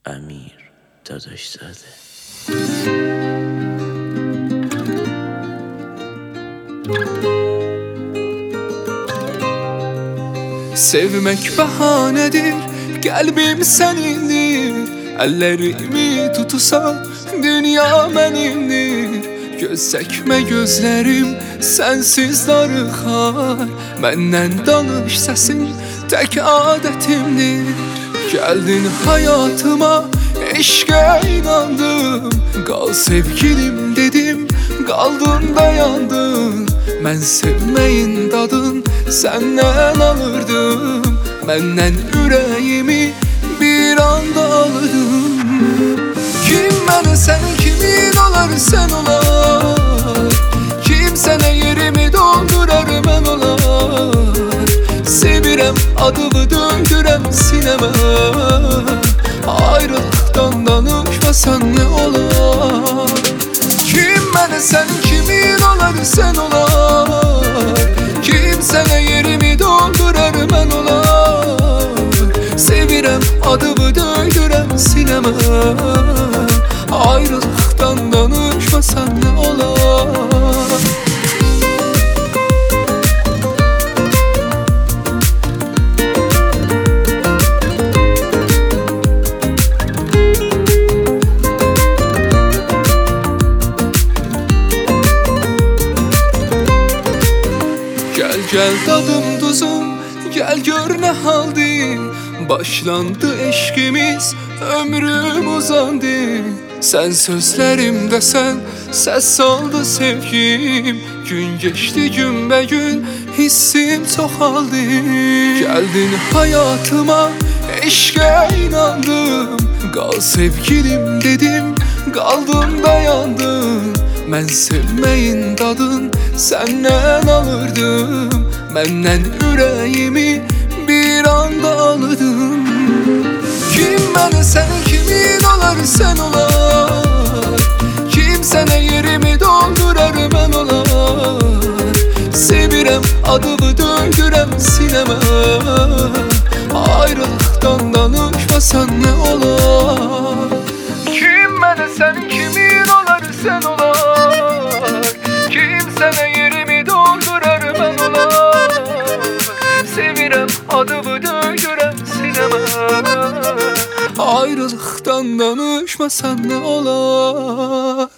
امیر داداش زاده. Sevmek bahanedir, kalbim senindir. Ellerimi tutsam dünya benimdir. Göz çekme gözlerim sensiz darıxar. Məndən danış səsin tək adətimdir. Gəldin hayatıma, eşqə inandım. Qal sevgilim dedim, qaldın dayandın. Mən sevməyin dadın səndən alırdım. Məndən ürəyimi bir anda alırdım. Kim mənə sən, kimin olar sən olar. Kim sənə yerimi doldurar mən olar. Sevirəm adımı döndürəm sinəmə. Ayrılıqdan danışmasan nə olar. Kim mənə sən, kimin olar sən olar. Kim sənə yerimi doldurar mən olar. Sevirəm adımı döndürəm sinəmə. Ayrılıqdan danışmasan nə olar. Gel dadım tuzum, gel gör ne haldir. Başlandı eşkimiz, ömrüm uzandı. Sen sözlerimde sen, ses saldı sevgim. Gün geçti gün be gün, hissim çoxaldı. Geldin hayatıma, eşqə inandım. Qal sevgilim dedim, qaldın dayandın. Mən sevməyin dadın səndən alırdım. Məndən ürəyimi bir anda alırdım. Kim mənə sən, kimin olar sən olar. Kim sənə yerimi doldurar mən olar. Sevirəm adımı döndürəm sinəmə. Ayrılıqdan danışmasan nə olar. Kim mənə sən, kimin olar sən olar. Kim sənə yerimi doldurar mən olar. Sevirəm adımı döndürəm sinəmə. Ayrılıqdan danışmasan nə olar.